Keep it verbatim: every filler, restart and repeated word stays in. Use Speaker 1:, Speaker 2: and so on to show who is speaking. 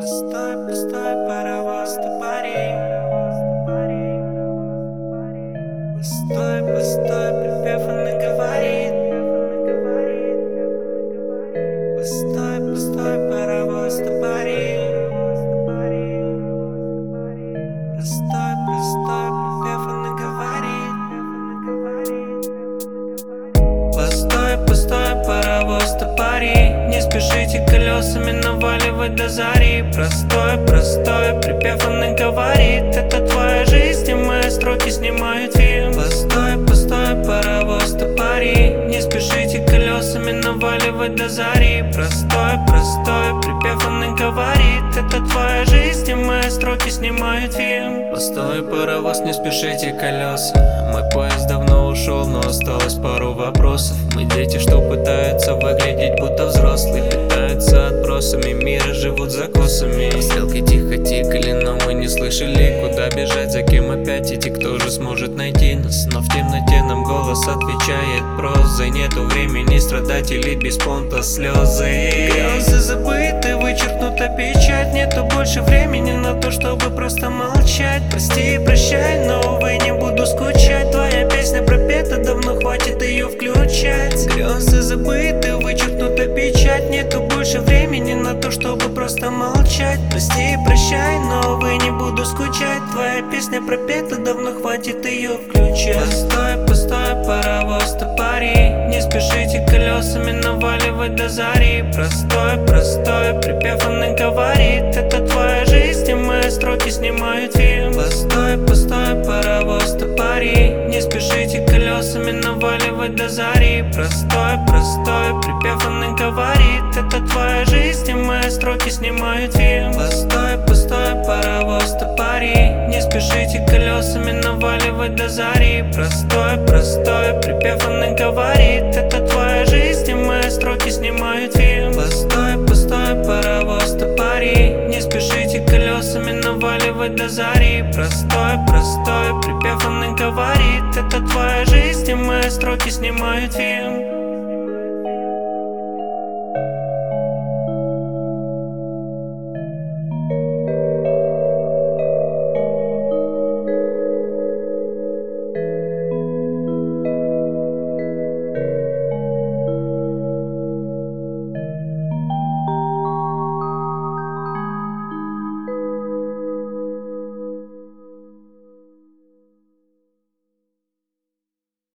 Speaker 1: Пустой, пустой паровоз топорей. Пустой, пустой припев он и говорит. Пустой, пустой паровоз топорей. Пустой, пустой припев он и говорит. Пустой, пустой паровоз топорей. Не спешите колесами наваливать до зари. Простой, простой припев он и говорит. Это твоя жизнь, и мои строки снимают фильм. Пустой, пустой паровоз топорей. Не спешите колесами наваливать до зари. Простой, простой припев он и говорит. Это твоя жизнь, и мои строки снимают фильм. Пустой паровоз, не спешите колеса. Мой поезд давно ушел, но осталось пару вопросов. Мы дети, что пытаются выглядеть будто взрослые. Питаются отбросами мира, живут за косами. Стрелки тихо тикали, но мы не слышали, куда бежать, за кем опять идти, кто же сможет найти нас. Но в темноте нам голос отвечает прозой. Нету времени страдать или без понта слезы. Грезы забыты, вычеркнута печать. Нету больше времени на то, чтобы просто молчать. Прости и прощай, но увы, не буду скучать. Твоя песня пропета, давно хватит ее включать. Грезы забыты, вычеркнута печать. Нету больше времени на то, чтобы просто молчать. Прости и прощай, но увы, не буду скучать. Твоя песня пропета, давно хватит ее включать. Пустой, пустой паровоз топорей. Не спешите колесами наваливать до зари. Простой, простой припев он и говорит. Это твоя жизнь, и мои строки снимают фильм. Пустой, пустой паровоз топорей. Не спешите колесами наваливать до зари. Простой, простой припев он и говорит. Это твоя жизнь, и мои строки снимают фильм. Пустой, пустой паровоз топорей. Не спешите колесами наваливать до зари. Простой, простой припев он и говорит. Это твоя жизнь, и мои строки снимают фильм. Пустой, пустой паровоз топорей. Не спешите колесами наваливать до зари. Простой, простой припев он и говорит. Это твоя жизнь, и мои строки снимают фильм.